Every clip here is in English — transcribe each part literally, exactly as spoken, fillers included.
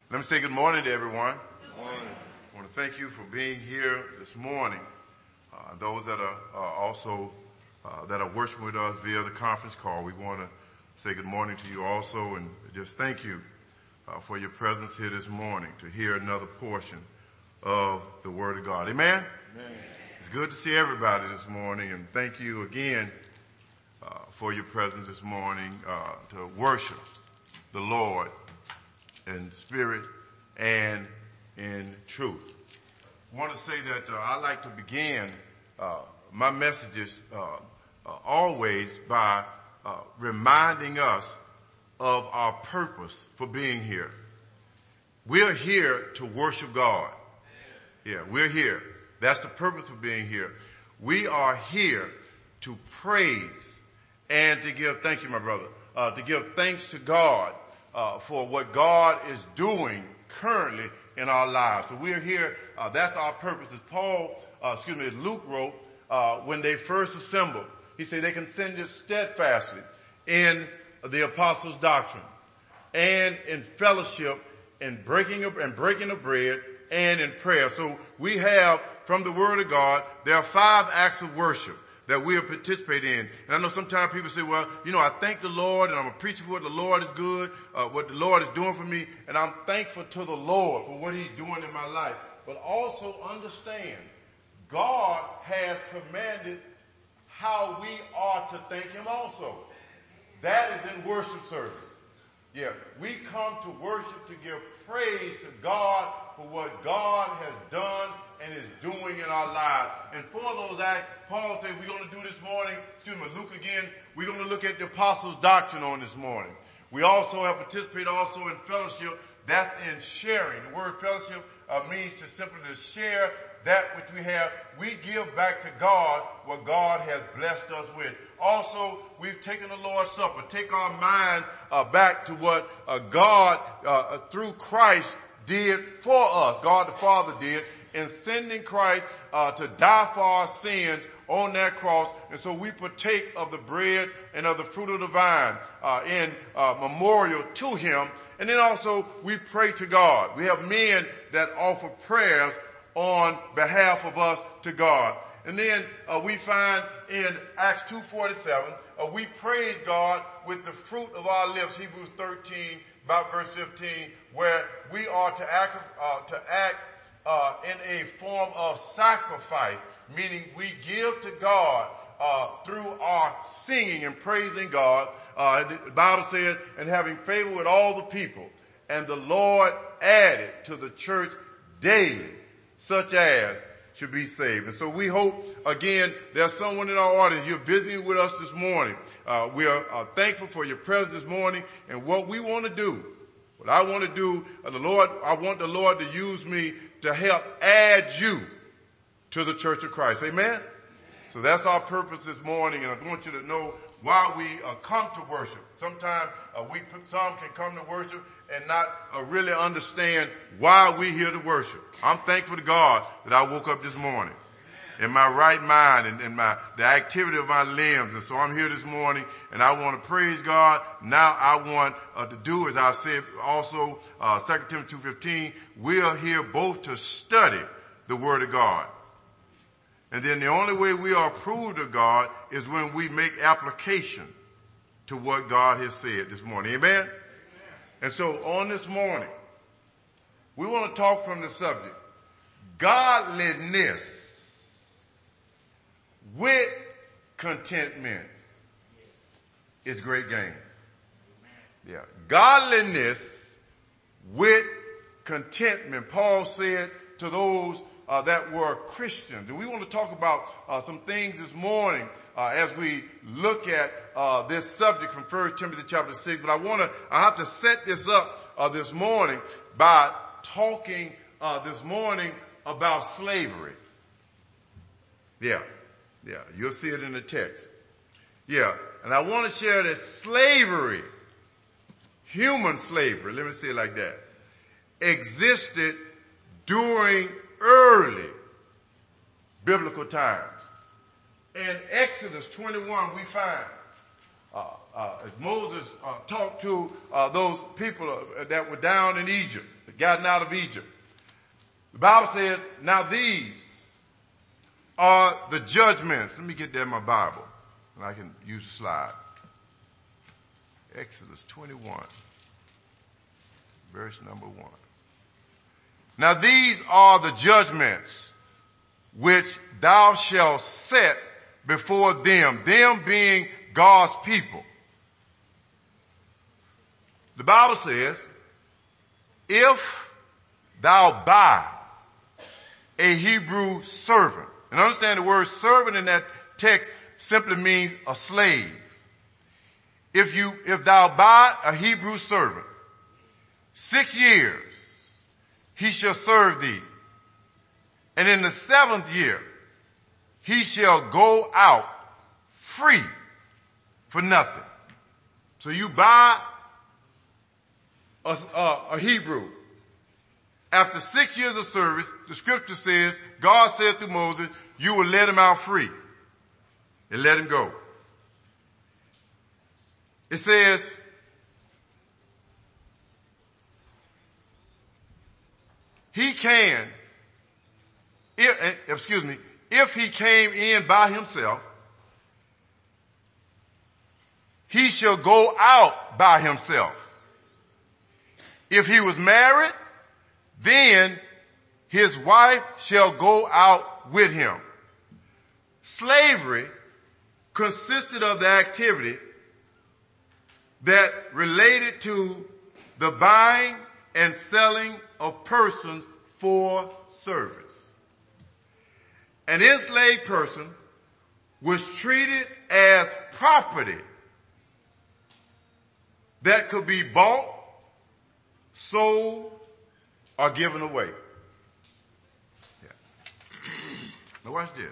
Let me say good morning to everyone. Good morning. I want to thank you for being here this morning. Uh, those that are uh, also uh, that are worshiping with us via the conference call, we want to say good morning to you also, and just thank you uh, for your presence here this morning to hear another portion of the Word of God. Amen? Amen. It's good to see everybody this morning, and thank you again uh, for your presence this morning uh, to worship the Lord in spirit and in truth. I want to say that uh, I like to begin uh, my messages uh, uh, always by uh, reminding us of our purpose for being here. We're here to worship God. Yeah, we're here. That's the purpose of being here. We are here to praise and to give, thank you, my brother, uh, to give thanks to God Uh, for what God is doing currently in our lives. So we're here, uh, that's our purpose. As Paul, uh, excuse me, as Luke wrote, uh, when they first assembled, he said they continued steadfastly in the apostles' doctrine and in fellowship and breaking of, and breaking of bread and in prayer. So we have from the Word of God, there are five acts of worship that we are participating in. And I know sometimes people say, well, you know, I thank the Lord and I'm a preacher for what the Lord is good, uh, what the Lord is doing for me. And I'm thankful to the Lord for what he's doing in my life. But also understand, God has commanded how we are to thank him also. That is in worship service. Yeah, we come to worship to give praise to God for what God has done and is doing in our lives. And for those acts, Paul said we're going to do this morning, excuse me, Luke again, we're going to look at the apostles' doctrine on this morning. We also have participated also in fellowship. That's in sharing. The word fellowship uh, means to simply to share that which we have. We give back to God what God has blessed us with. Also, we've taken the Lord's Supper. Take our mind uh, back to what uh, God, uh, through Christ, did for us. God the Father did in sending Christ uh, to die for our sins on that cross. And so we partake of the bread and of the fruit of the vine uh, in uh, memorial to him. And then also we pray to God. We have men that offer prayers on behalf of us to God. And then uh, we find in Acts two forty-seven, uh, we praise God with the fruit of our lips, Hebrews thirteen, about verse fifteen, where we are to act, uh, to act uh, in a form of sacrifice, meaning we give to God uh, through our singing and praising God. Uh, the Bible says, and having favor with all the people, and the Lord added to the church daily, such as should be saved. And so we hope, again, there's someone in our audience, you're visiting with us this morning. Uh, we are uh, thankful for your presence this morning, and what we want to do, what I want to do, uh, the Lord, I want the Lord to use me to help add you to the Church of Christ. Amen? So that's our purpose this morning, and I want you to know why we uh, come to worship. Sometimes uh, we, some can come to worship and not uh, really understand why we're here to worship. I'm thankful to God that I woke up this morning in my right mind and in my, the activity of my limbs. And so I'm here this morning and I want to praise God. Now I want uh, to do, as I've said also, uh, Second Timothy two fifteen, we are here both to study the Word of God. And then the only way we are approved of God is when we make application to what God has said this morning. Amen? Amen. And so on this morning, we want to talk from the subject, godliness with contentment is great gain. Yeah. Godliness with contentment. Paul said to those uh, that were Christians. And we want to talk about uh, some things this morning uh, as we look at uh, this subject from First Timothy chapter six. But I want to, I have to set this up uh, this morning by talking uh, this morning about slavery. Yeah, yeah, you'll see it in the text. Yeah, and I want to share that slavery, human slavery, let me say it like that, existed during early biblical times. In Exodus twenty-one, we find uh, uh, as Moses uh, talked to uh, those people uh, that were down in Egypt, gotten out of Egypt. The Bible says, now these are the judgments. Let me get that in my Bible, and I can use the slide. Exodus twenty-one, verse number one. Now these are the judgments which thou shalt set before them, them being God's people. The Bible says, if thou buy a Hebrew servant, and understand the word servant in that text simply means a slave. If you, if thou buy a Hebrew servant, six years he shall serve thee. And in the seventh year, he shall go out free for nothing. So you buy a, a, a Hebrew. After six years of service, the scripture says, God said to Moses, you will let him out free. And let him go. It says, he can, if, excuse me, if he came in by himself, he shall go out by himself. If he was married, then his wife shall go out with him. Slavery consisted of the activity that related to the buying and selling of persons for service. An enslaved person was treated as property that could be bought, sold, or given away. Yeah. Now watch this.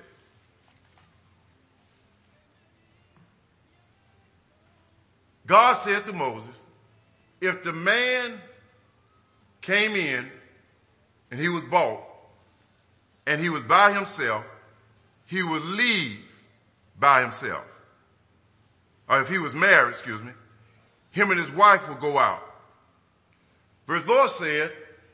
God said to Moses, if the man came in and he was bought and he was by himself, he would leave by himself. Or if he was married, excuse me, him and his wife would go out. Verse four says,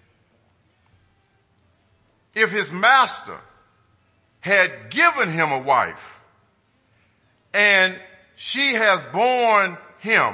if his master had given him a wife and she has borne him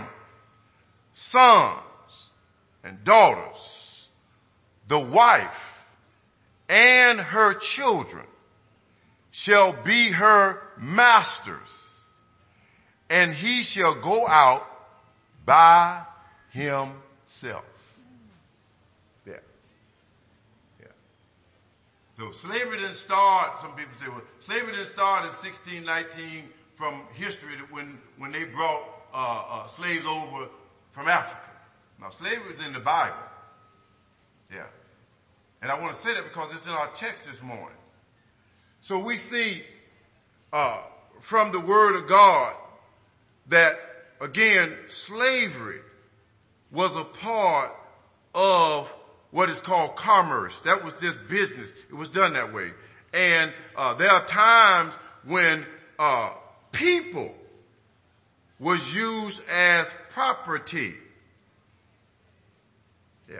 sons and daughters, the wife and her children shall be her masters, and he shall go out by himself. Yeah. Yeah. So slavery didn't start, some people say, well, slavery didn't start in sixteen nineteen from history when, when they brought uh, uh, slaves over from Africa. Now slavery is in the Bible. Yeah. And I want to say that because it's in our text this morning. So we see, uh, from the word of God that, again, slavery was a part of what is called commerce. That was just business. It was done that way. And, uh, there are times when, uh, people was used as property. Yeah.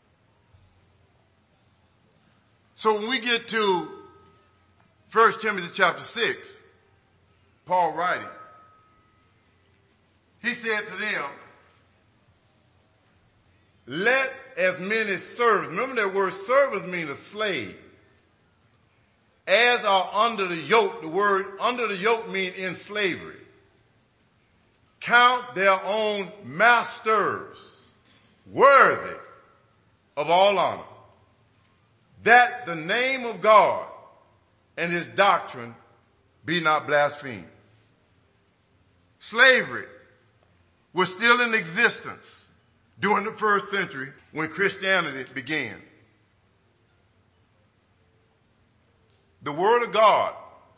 So when we get to First Timothy chapter six, Paul writing, he said to them, let as many servants, remember that word servants means a slave, as are under the yoke. The word under the yoke means in slavery. Count their own masters worthy of all honor, that the name of God and his doctrine be not blasphemed. Slavery was still in existence during the first century when Christianity began. The Word of God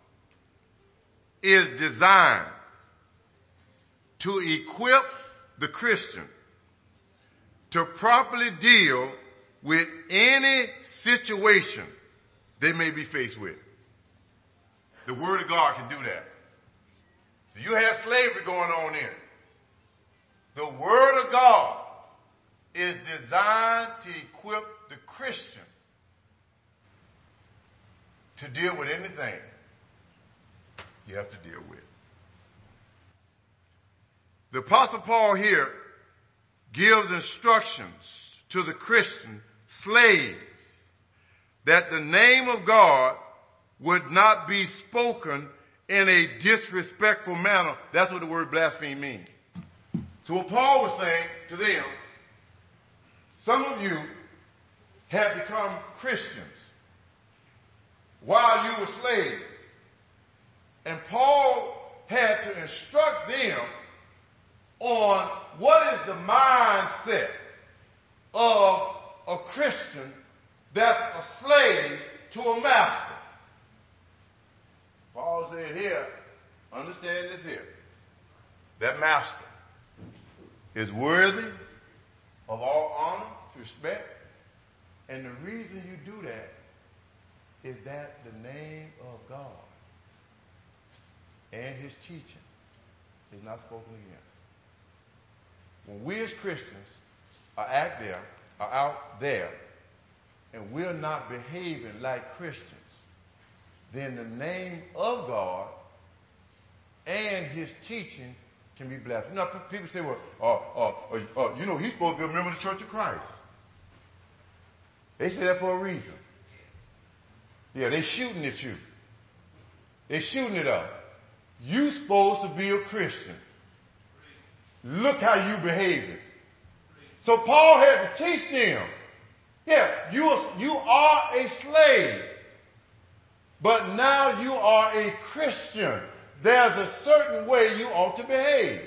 is designed to equip the Christian to properly deal with any situation they may be faced with. The Word of God can do that. So you have slavery going on in it. The Word of God is designed to equip the Christian to deal with anything you have to deal with. The Apostle Paul here gives instructions to the Christian slaves that the name of God would not be spoken in a disrespectful manner. That's what the word blaspheme means. So what Paul was saying to them, some of you have become Christians while you were slaves. And Paul had to instruct them on what is the mindset of a Christian that's a slave to a master. Paul said here, understand this here, that master is worthy of all honor, respect, and the reason you do that is that the name of God and his teaching is not spoken against. When we as Christians are out there, are out there, and we're not behaving like Christians, then the name of God and his teaching can be blasphemed. You know, people say, well, uh, uh, uh, uh, you know, he's supposed to be a member of the Church of Christ. They say that for a reason. Yeah, they shooting at you. They're shooting at us. You supposed to be a Christian. Look how you behaving. So Paul had to teach them. Yeah, you are, you are a slave. But now you are a Christian. There's a certain way you ought to behave.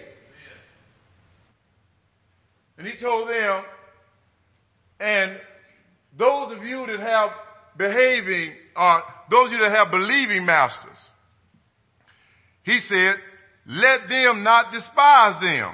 And he told them, and those of you that have behaving, uh, those of you that have believing masters, he said, let them not despise them,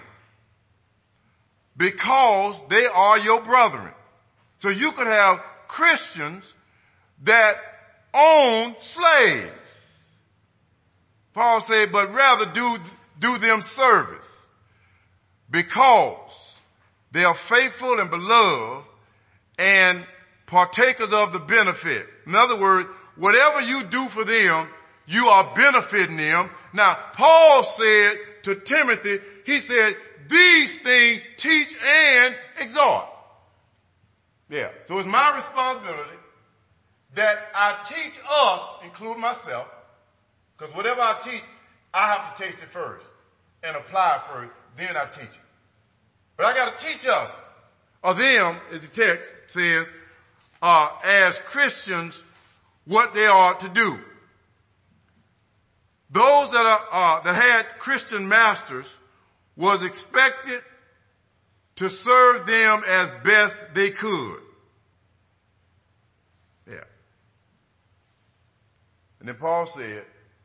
because they are your brethren. So you could have Christians that own slaves. Paul said, but rather do, do them service, because they are faithful and beloved and partakers of the benefit. In other words, whatever you do for them, you are benefiting them. Now, Paul said to Timothy, he said, these things teach and exhort. Yeah. So it's my responsibility that I teach us, including myself, because whatever I teach, I have to taste it first and apply it first, then I teach it. But I got to teach us, or them, as the text says, uh, as Christians, what they are to do. Those that are, uh, that had Christian masters was expected to serve them as best they could. Yeah. And then Paul said,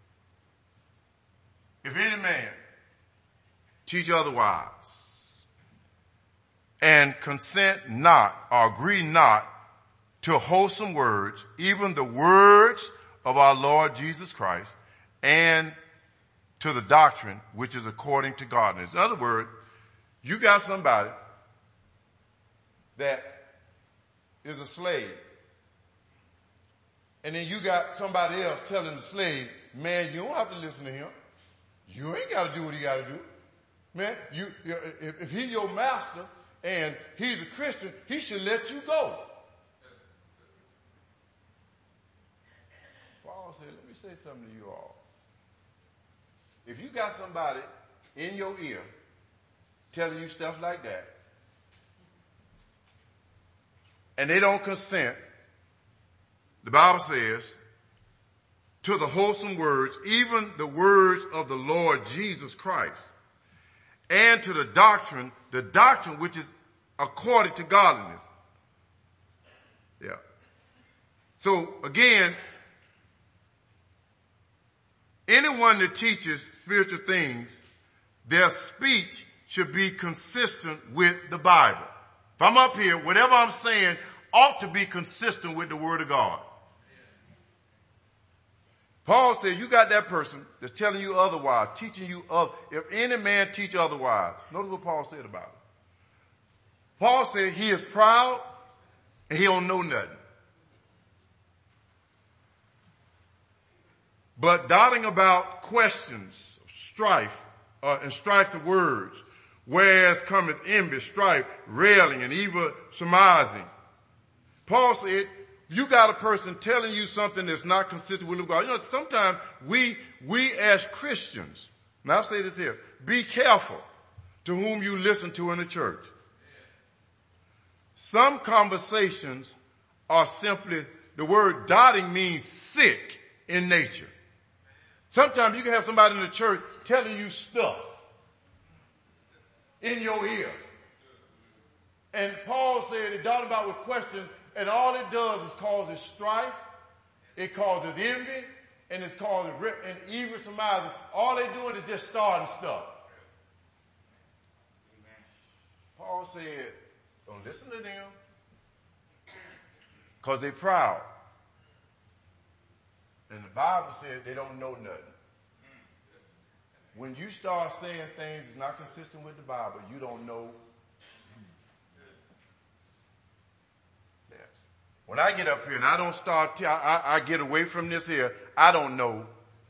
if any man teach otherwise and consent not or agree not to wholesome words, even the words of our Lord Jesus Christ, and to the doctrine which is according to godliness. In other words, you got somebody that is a slave, and then you got somebody else telling the slave, man, you don't have to listen to him. You ain't got to do what he got to do. Man, you, if, if he's your master and he's a Christian, he should let you go. Paul said, let me say something to you all. If you got somebody in your ear telling you stuff like that, and they don't consent, the Bible says, to the wholesome words, even the words of the Lord Jesus Christ, and to the doctrine, the doctrine which is according to godliness. Yeah. So again, anyone that teaches spiritual things, their speech should be consistent with the Bible. If I'm up here, whatever I'm saying ought to be consistent with the Word of God. Paul said, you got that person that's telling you otherwise, teaching you other. If any man teach otherwise, notice what Paul said about it. Paul said he is proud, and he don't know nothing. But doubting about questions, strife, uh, and strife of words, whereas cometh envy, strife, railing, and evil surmising. Paul said, you got a person telling you something that's not consistent with the God. You know, sometimes we, we as Christians, now I'll say this here, be careful to whom you listen to in the church. Some conversations are simply, the word doubting means sick in nature. Sometimes you can have somebody in the church telling you stuff in your ear. And Paul said it doubting about with questions, and all it does is causes strife, it causes envy, and it's causing and evil surmising. All they're doing is just starting stuff. Paul said, don't listen to them because they're proud. And the Bible says they don't know nothing. When you start saying things that's not consistent with the Bible, you don't know. Yes. When I get up here and I don't start, t- I, I get away from this here, I don't know.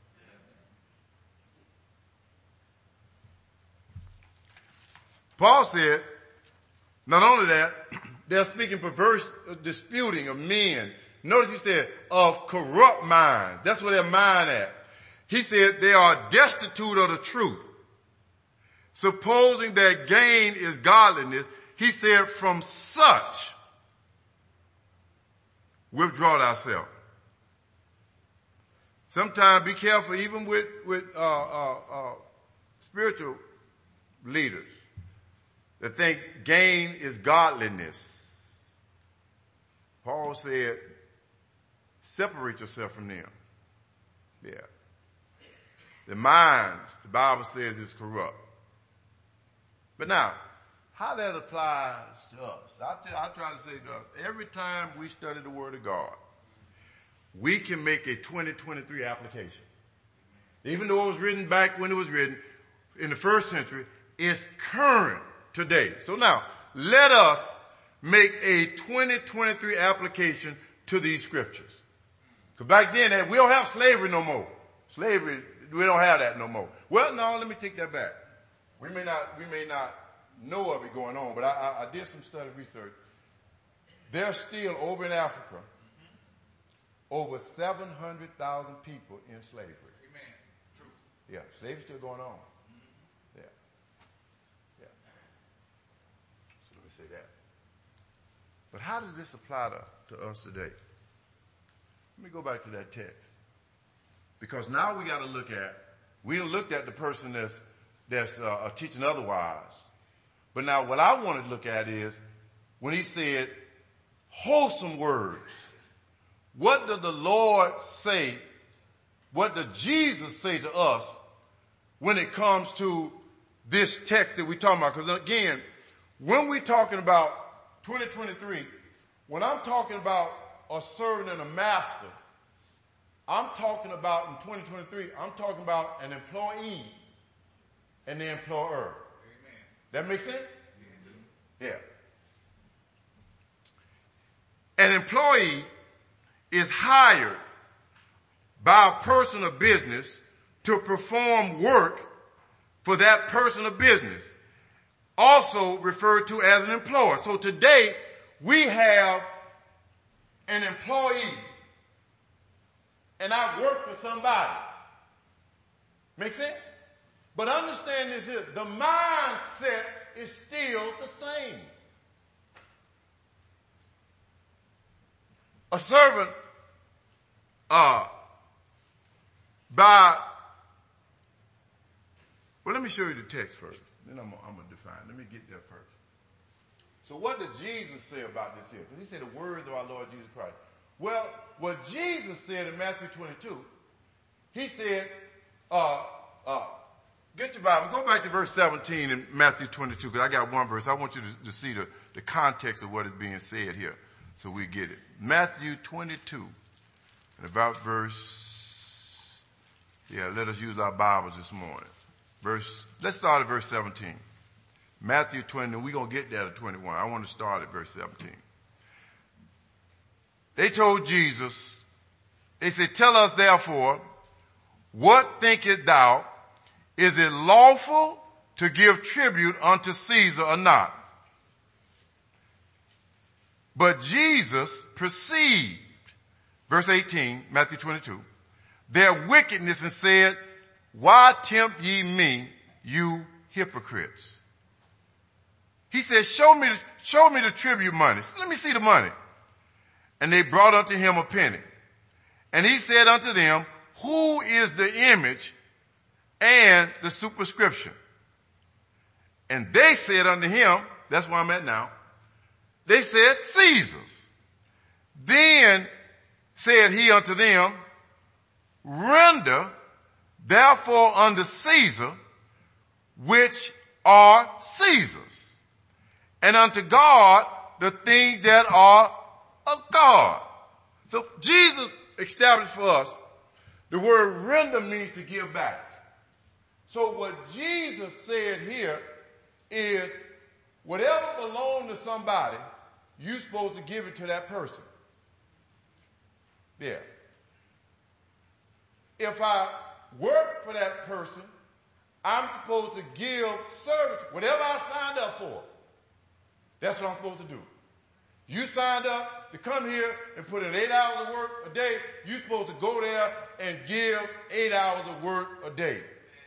Paul said, not only that, they're speaking perverse uh, disputing of men. Notice he said, of corrupt minds. That's where their mind at. He said they are destitute of the truth. Supposing that gain is godliness, he said from such withdraw thyself. Sometimes be careful even with, with uh, uh, uh, spiritual leaders that think gain is godliness. Paul said, separate yourself from them. Yeah. The minds, the Bible says, is corrupt. But now, how that applies to us, I, tell, I try to say to us, every time we study the Word of God, we can make a twenty twenty-three application. Even though it was written back when it was written in the first century, it's current today. So now, let us make a twenty twenty-three application to these scriptures. Because back then, we don't have slavery no more. Slavery, we don't have that no more. Well, no, let me take that back. We may not, we may not know of it going on, but I, I, I did some study research. There's still over in Africa, over seven hundred thousand people in slavery. Amen. True. Yeah, slavery's still going on. Yeah. Yeah. So let me say that. But how does this apply to, to us today? Let me go back to that text. Because now we got to look at, we looked at the person that's, that's uh, teaching otherwise. But now what I want to look at is when he said wholesome words. What did the Lord say? What did Jesus say to us when it comes to this text that we're talking about? Because again, when we're talking about twenty twenty-three, when I'm talking about a servant and a master, I'm talking about in twenty twenty-three, I'm talking about an employee and the employer. Amen. That makes sense? Yeah. An employee is hired by a person of business to perform work for that person of business, also referred to as an employer. So today we have an employee and I work for somebody. Make sense? But understand this here, the mindset is still the same. A servant, uh, by, well, let me show you the text first. Then I'm, I'm going to define. Let me get there first. So what did Jesus say about this here? Because he said the words of our Lord Jesus Christ. Well, what Jesus said in Matthew twenty-two, he said, uh, uh, get your Bible, go back to verse seventeen in Matthew twenty-two, because I got one verse. I want you to, to see the, the context of what is being said here so we get it. Matthew twenty-two, and about verse, yeah, let us use our Bibles this morning. Verse, let's start at verse seventeen. Matthew twenty, and we're going to get there to twenty-one. I want to start at verse seventeen. they told Jesus, they said, tell us therefore, what thinkest thou? Is it lawful to give tribute unto Caesar or not? But Jesus perceived, verse eighteen, Matthew twenty-two, their wickedness and said, why tempt ye me, you hypocrites? He said, show me, show me the tribute money. Let me see the money. And they brought unto him a penny. And he said unto them, who is the image and the superscription? And they said unto him, that's where I'm at now, they said, Caesar's. Then said he unto them, render therefore unto Caesar which are Caesar's, and unto God the things that are of God. So Jesus established for us the word render means to give back. So what Jesus said here is whatever belongs to somebody, you're supposed to give it to that person. Yeah. If I work for that person, I'm supposed to give service, whatever I signed up for. That's what I'm supposed to do. You signed up to come here and put in eight hours of work a day. You're supposed to go there and give eight hours of work a day.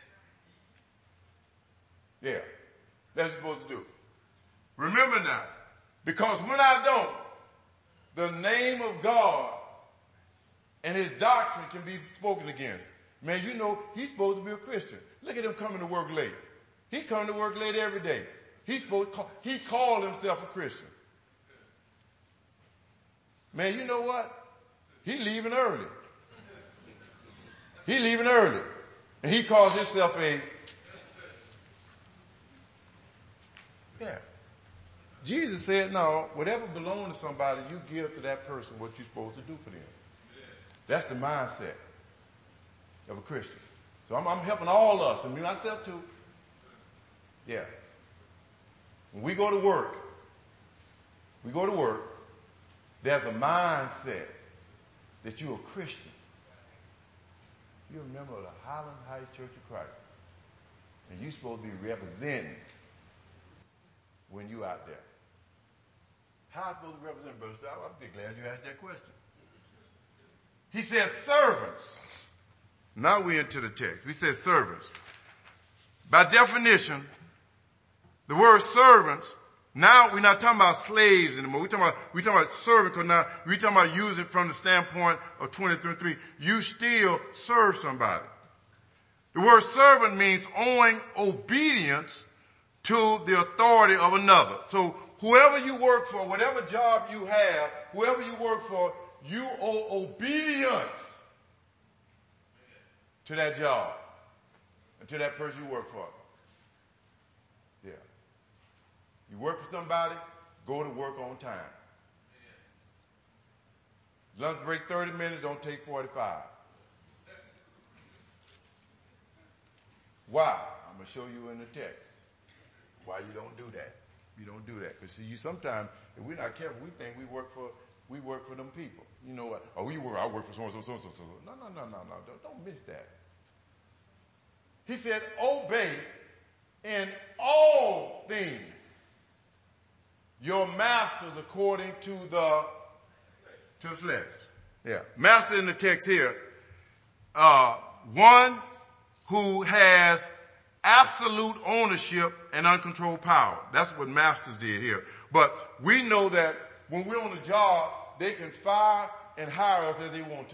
Yeah. That's what you're supposed to do. Remember now, because when I don't, the name of God and his doctrine can be spoken against. Man, you know, he's supposed to be a Christian. Look at him coming to work late. He comes to work late every day. He's supposed to call, he called himself a Christian. Man, you know what? He leaving early. He leaving early. And he calls himself a, yeah. Jesus said, no, whatever belongs to somebody, you give to that person what you're supposed to do for them. That's the mindset of a Christian. So I'm, I'm helping all of us, and me myself too. Yeah. When we go to work, we go to work, there's a mindset that you're a Christian. You're a member of the Highland Heights Church of Christ. And you're supposed to be representing when you're out there. How am I supposed to represent, Brother Stroud? I'm glad you asked that question. He says servants. Now we're into the text. We said servants. By definition, the word servants, now we're not talking about slaves anymore. We're talking about, we're talking about servants, because now we're talking about using it from the standpoint of twenty-three. You still serve somebody. The word servant means owing obedience to the authority of another. So whoever you work for, whatever job you have, whoever you work for, you owe obedience to that job and to that person you work for. Yeah. You work for somebody, go to work on time. Lunch break thirty minutes, don't take forty-five. Why? I'm going to show you in the text why you don't do that. You don't do that. Because see, you sometimes, if we're not careful, we think we work for we work for them people. You know what? Oh, you work, I work for so and so, so and so, so. No, no, no, no, no. Don't, don't miss that. He said, obey in all things your masters according to the, to the flesh. Yeah. Master in the text here, uh, one who has absolute ownership and uncontrolled power. That's what masters did here. But we know that when we're on the job, they can fire and hire us as they want to.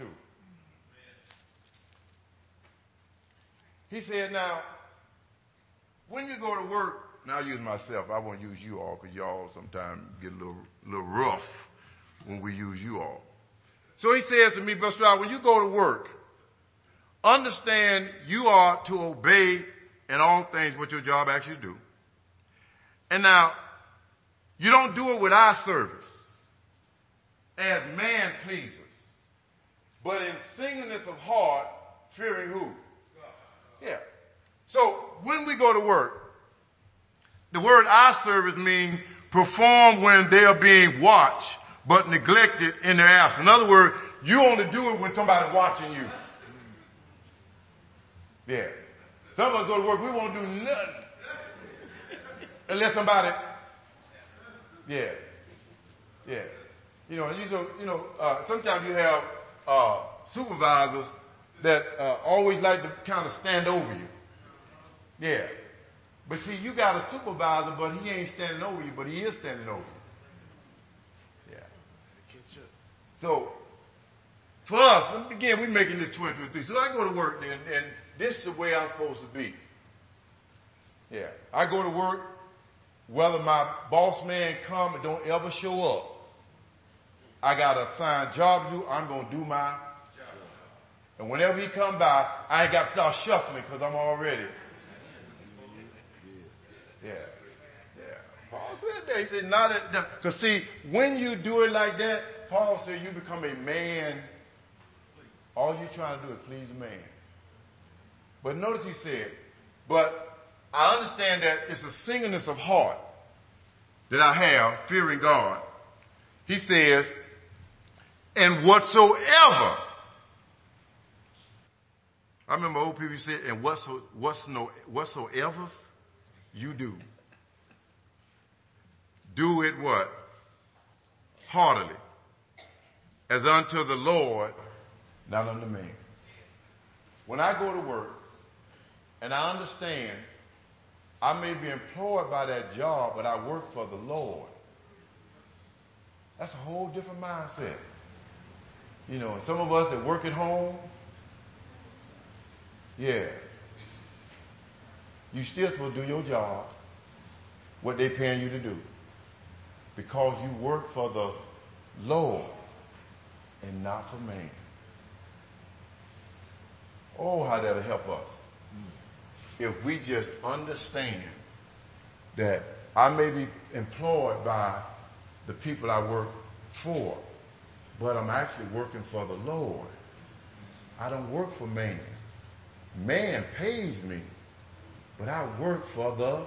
He said, now, when you go to work, now I use myself, I won't use you all because y'all sometimes get a little, little rough when we use you all. So he says to me, Brother Stroud, when you go to work, understand you are to obey in all things what your job actually do. And now, you don't do it with eye service as man pleasers, but in singleness of heart, fearing who? Yeah. So when we go to work, the word eye service means perform when they are being watched but neglect it in their absence. In other words, you only do it when somebody's watching you. Yeah. Some of us go to work, we won't do nothing unless somebody, yeah, yeah. You know, you so you know, uh, sometimes you have uh, supervisors that uh, always like to kind of stand over you. Yeah. But see, you got a supervisor, but he ain't standing over you, but he is standing over you. Yeah. So, for us, again, we're making this twenty twenty-three. So I go to work then, and this is the way I'm supposed to be. Yeah. I go to work, whether my boss man come and don't ever show up. I got a assigned job to do, I'm going to do my job. And whenever he come by, I ain't got to start shuffling because I'm already. Yeah. Yeah. Paul said that. He said, not that. Because see, when you do it like that, Paul said you become a man. All you're trying to do is please the man. But notice he said, but I understand that it's a singleness of heart that I have, fearing God. He says, and whatsoever. I remember old people said, and whatso, what's no, whatsoever's you do. Do it what? Heartily. As unto the Lord, not unto man. When I go to work, and I understand I may be employed by that job, but I work for the Lord. That's a whole different mindset. You know, some of us that work at home, yeah, you still supposed to do your job, what they paying you to do, because you work for the Lord and not for man. Oh, how that'll help us. If we just understand that I may be employed by the people I work for, but I'm actually working for the Lord. I don't work for man. Man pays me, but I work for the.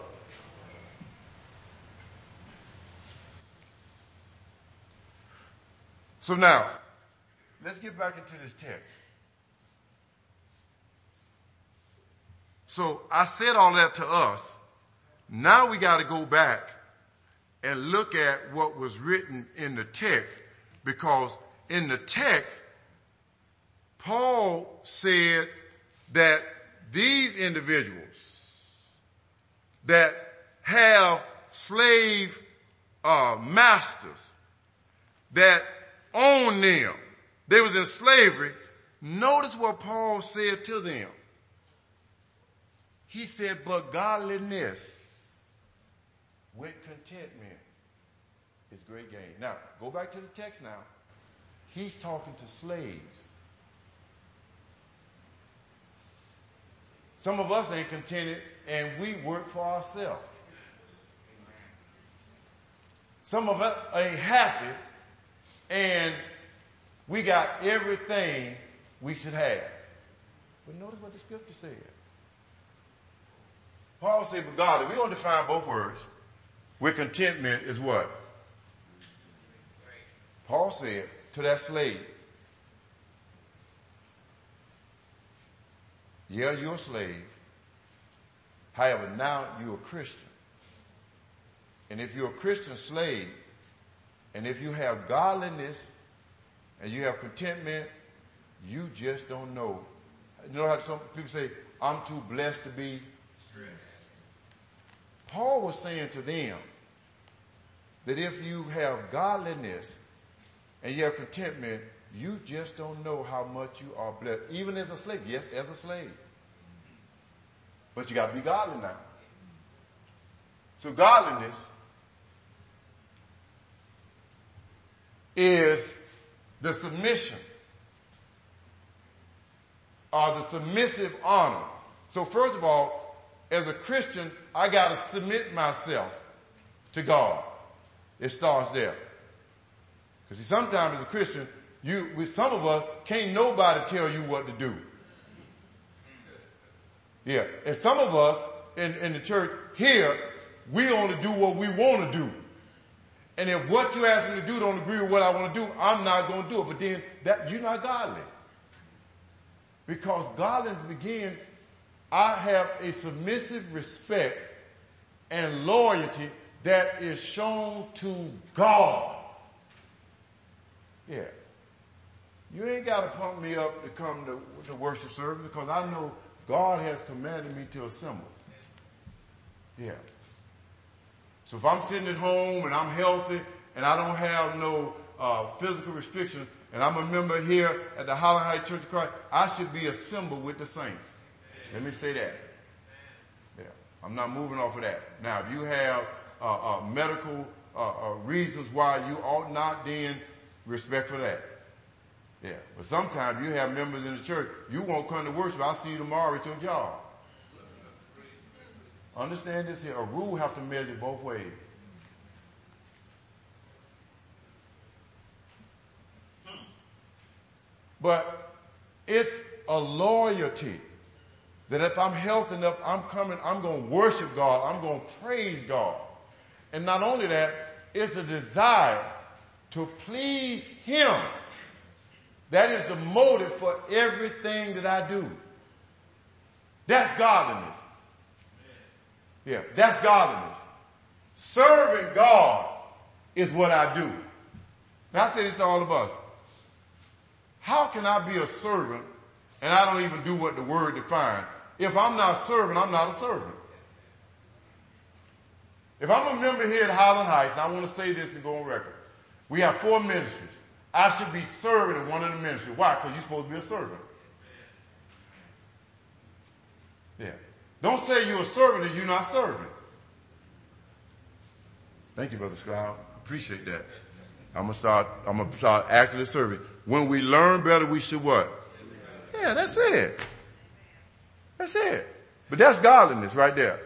So now, let's get back into this text. So I said all that to us. Now we got to go back and look at what was written in the text, because in the text, Paul said that these individuals that have slave uh, masters that own them, they was in slavery. Notice what Paul said to them. He said, but godliness with contentment is great gain. Now, go back to the text now. He's talking to slaves. Some of us ain't contented and we work for ourselves. Some of us ain't happy and we got everything we should have. But notice what the scripture says. Paul said, but God, we're going to define both words. With contentment is what? Paul said to that slave, yeah, you're a slave. However, now you're a Christian. And if you're a Christian slave, and if you have godliness, and you have contentment, you just don't know. You know how some people say, I'm too blessed to be stressed. Paul was saying to them that if you have godliness and you have contentment, you just don't know how much you are blessed. Even as a slave. Yes, as a slave. But you got to be godly now. So godliness is the submission or the submissive honor. So first of all, as a Christian, I got to submit myself to God. It starts there. Because see, sometimes as a Christian, you, with some of us, can't nobody tell you what to do. Yeah. And some of us in, in the church here, we only do what we want to do. And if what you ask me to do don't agree with what I want to do, I'm not going to do it. But then that you're not godly. Because godliness begins, I have a submissive respect and loyalty that is shown to God. Yeah. You ain't got to pump me up to come to, to worship service because I know God has commanded me to assemble. Yeah. So if I'm sitting at home and I'm healthy and I don't have no uh, physical restrictions and I'm a member here at the Highland Heights Church of Christ, I should be assembled with the saints. Let me say that. Yeah. I'm not moving off of that. Now, if you have uh, uh, medical uh, uh, reasons why you ought not, then respect for that. Yeah. But sometimes you have members in the church, you won't come to worship. I'll see you tomorrow at your job. Understand this here. A rule have to measure both ways. But it's a loyalty that if I'm healthy enough, I'm coming, I'm going to worship God. I'm going to praise God. And not only that, it's a desire to please Him. That is the motive for everything that I do. That's godliness. Yeah, that's godliness. Serving God is what I do. Now I say this to all of us. How can I be a servant and I don't even do what the word defines? If I'm not serving, I'm not a servant. If I'm a member here at Highland Heights, and I want to say this and go on record. We have four ministries. I should be serving in one of the ministries. Why? Because you're supposed to be a servant. Yeah. Don't say you're a servant and you're not serving. Thank you, Brother Stroud. Appreciate that. I'm gonna start, I'm gonna start actively serving. When we learn better, we should what? Yeah, that's it. That's it. But that's godliness right there.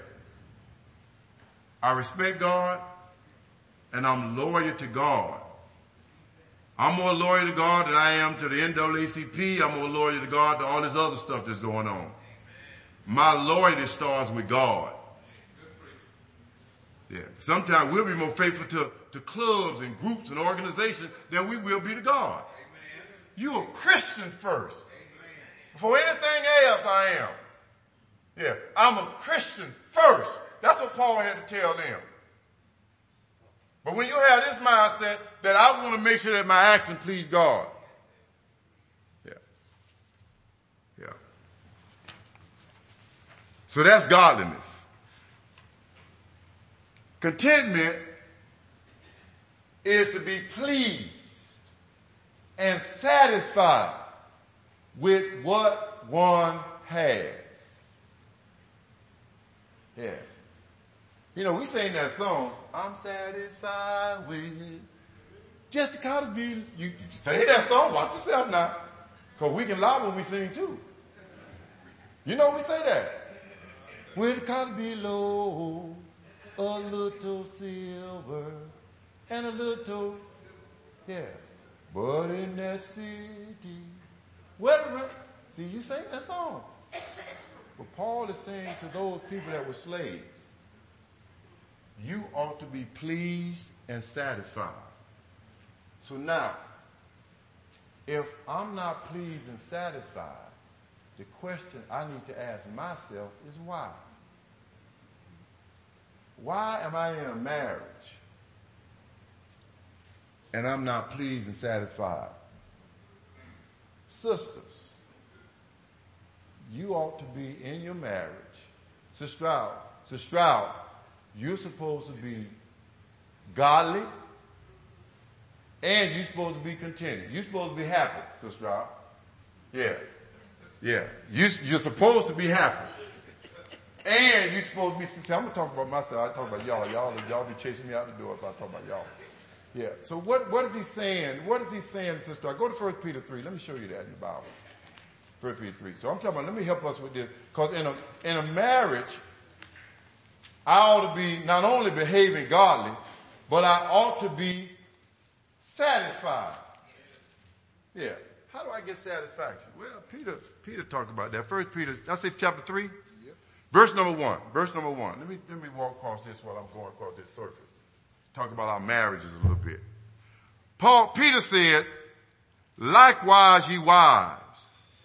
I respect God and I'm loyal to God. I'm more loyal to God than I am to the N double A C P. I'm more loyal to God to all this other stuff that's going on. My loyalty starts with God. Yeah. Sometimes we'll be more faithful to, to clubs and groups and organizations than we will be to God. Amen. You're a Christian first. Amen. Before anything else I am. Yeah. I'm a Christian first. That's what Paul had to tell them. But when you have this mindset that I want to make sure that my actions please God. Yeah. Yeah. So that's godliness. Contentment is to be pleased and satisfied with what one has. Yeah. You know, we sing that song, I'm satisfied with. Jessica Cotterby, you, you say that song, watch yourself now. Cause we can lie when we sing too. You know we say that. With Cotterby low, a little silver, and a little, yeah. But in that city, well, see, you sing that song. But Paul is saying to those people that were slaves, you ought to be pleased and satisfied. So now, if I'm not pleased and satisfied, the question I need to ask myself is why? Why am I in a marriage and I'm not pleased and satisfied? Sisters, you ought to be in your marriage. Sister Stroud, Sister Stroud, you're supposed to be godly and you're supposed to be contented. You're supposed to be happy, Sister Stroud. Yeah. Yeah. You, you're supposed to be happy. And you're supposed to be, see, I'm going to talk about myself. I talk about y'all. Y'all, y'all be chasing me out the door if I talk about y'all. Yeah. So what, what is he saying? What is he saying, Sister Stroud? Go to First Peter three. Let me show you that in the Bible. First Peter three. So I'm talking about, let me help us with this. Because in a, in a marriage, I ought to be not only behaving godly, but I ought to be satisfied. Yeah. How do I get satisfaction? Well, Peter, Peter talked about that. First Peter, I say chapter three. Yep. Verse number one. Verse number one. Let me, let me walk across this while I'm going across this surface. talk about our marriages a little bit. Paul, Peter said, likewise ye wives,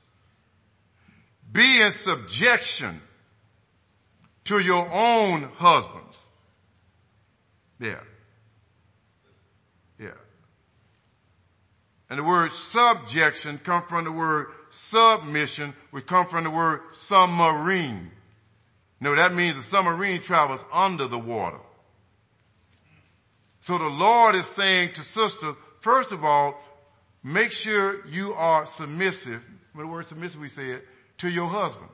be in subjection to your own husbands. Yeah. Yeah. And the word subjection comes from the word submission, which comes from the word submarine. No, that means the submarine travels under the water. So the Lord is saying to sister, first of all, make sure you are submissive, with the word submissive we said, to your husband.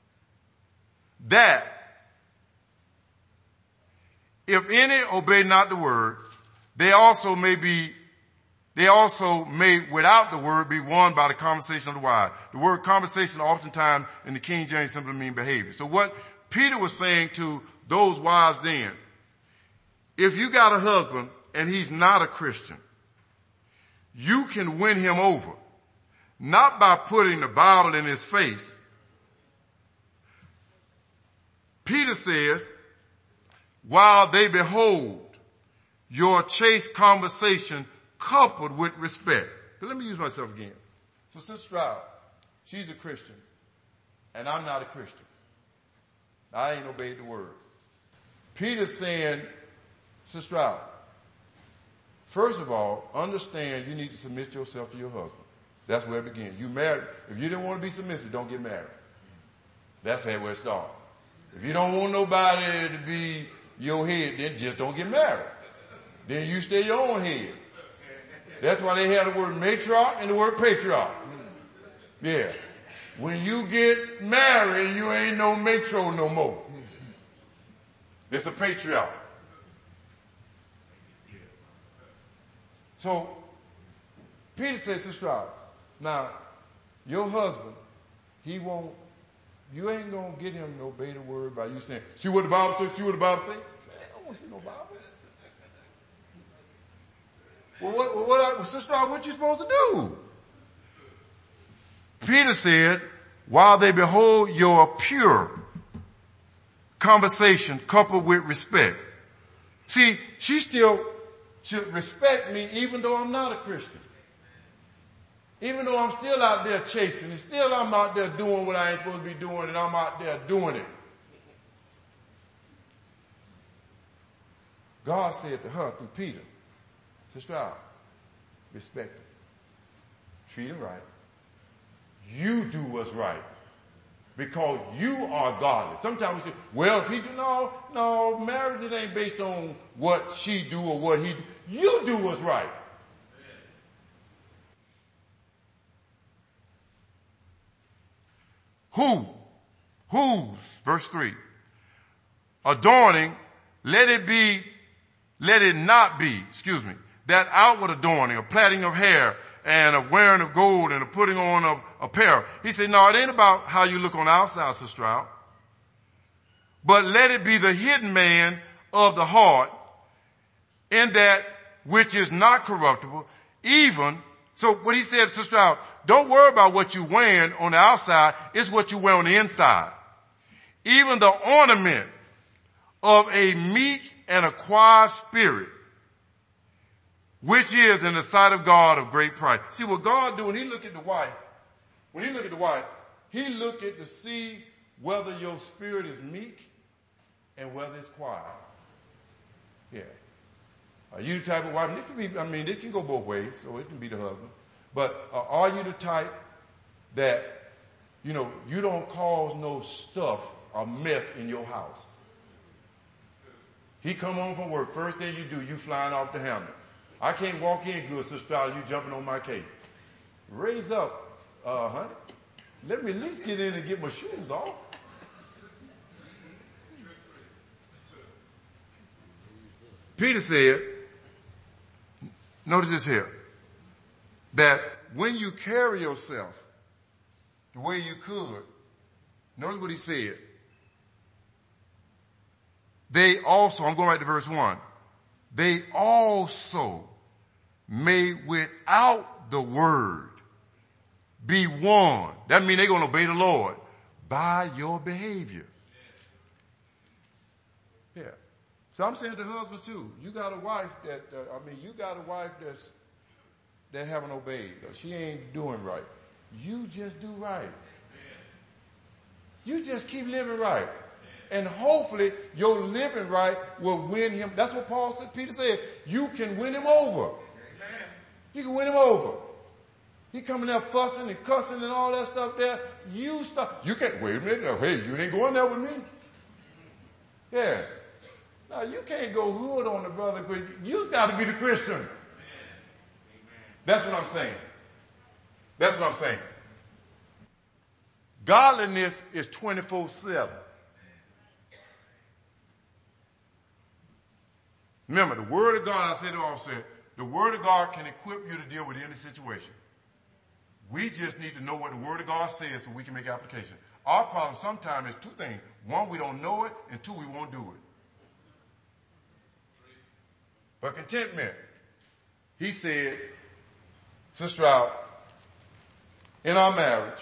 That if any obey not the word, they also may be, they also may without the word be won by the conversation of the wise. The word conversation oftentimes in the King James simply means behavior. So what Peter was saying to those wives then, if you got a husband and he's not a Christian, you can win him over, not by putting the Bible in his face. Peter says, while they behold your chaste conversation coupled with respect. But let me use myself again. So Sister Stroud, she's a Christian, and I'm not a Christian. I ain't obeyed the word. Peter's saying, Sister Stroud, first of all, understand you need to submit yourself to your husband. That's where it begins. You married. If you didn't want to be submissive, don't get married. That's where it starts. If you don't want nobody to be your head, then just don't get married. Then you stay your own head. That's why they have the word matriarch and the word patriarch. Yeah. When you get married, you ain't no matron no more. It's a patriarch. So, Peter says, Sister Stroud, now, your husband, he won't, you ain't gonna get him to obey the word by you saying, see what the Bible says, see what the Bible says? I don't want to see no Bible. Well, what, what, what, well, Sister Stroud, what you supposed to do? Peter said, while they behold your pure conversation coupled with respect. See, she still should respect me even though I'm not a Christian. Even though I'm still out there chasing and still I'm out there doing what I ain't supposed to be doing and I'm out there doing it. God said to her through Peter, Sister Stroud, respect him. Treat him right. You do what's right. Because you are godly. Sometimes we say, well, if he do, no, no, marriage it ain't based on what she do or what he do. You do what's right. Who, whose, verse three, adorning, let it be, let it not be, excuse me, that outward adorning, a plaiting of hair and a wearing of gold and a putting on of apparel. He said, no, it ain't about how you look on the outside, Sister Stroud, but let it be the hidden man of the heart in that which is not corruptible, even. So what he said, Sister Stroud, don't worry about what you're wearing on the outside. It's what you wear on the inside. Even the ornament of a meek and a quiet spirit, which is in the sight of God of great price. See what God do when he look at the wife, when he look at the wife, he look at to see whether your spirit is meek and whether it's quiet. Yeah. Are you the type of wife, and it can be, I mean, it can go both ways, so it can be the husband. But uh, are you the type that, you know, you don't cause no stuff or mess in your house? He come home from work, first thing you do, you flying off the handle. I can't walk in good, Sister Stroud, you jumping on my case. Raise up, uh, honey. Let me at least get in and get my shoes off. Peter said, notice this here, that when you carry yourself the way you could, notice what he said. They also, I'm going back to verse one, they also may without the word be won. That means they're going to obey the Lord by your behavior. Yeah. So I'm saying to husbands too, you got a wife that, uh, I mean, you got a wife that's, that haven't obeyed. She ain't doing right. You just do right. You just keep living right. And hopefully your living right will win him. That's what Paul said, Peter said, you can win him over. You can win him over. He coming there fussing and cussing and all that stuff there. You stop. You can't, wait a minute. Now, hey, you ain't going there with me. Yeah. No, you can't go hood on the brother, but you got to be the Christian. Amen. That's what I'm saying. That's what I'm saying. Godliness is twenty-four seven. Remember, the Word of God, I said it all said, the Word of God can equip you to deal with any situation. We just need to know what the Word of God says so we can make application. Our problem sometimes is two things. One, we don't know it, and two, we won't do it. But contentment, he said, Sister Out, in our marriage,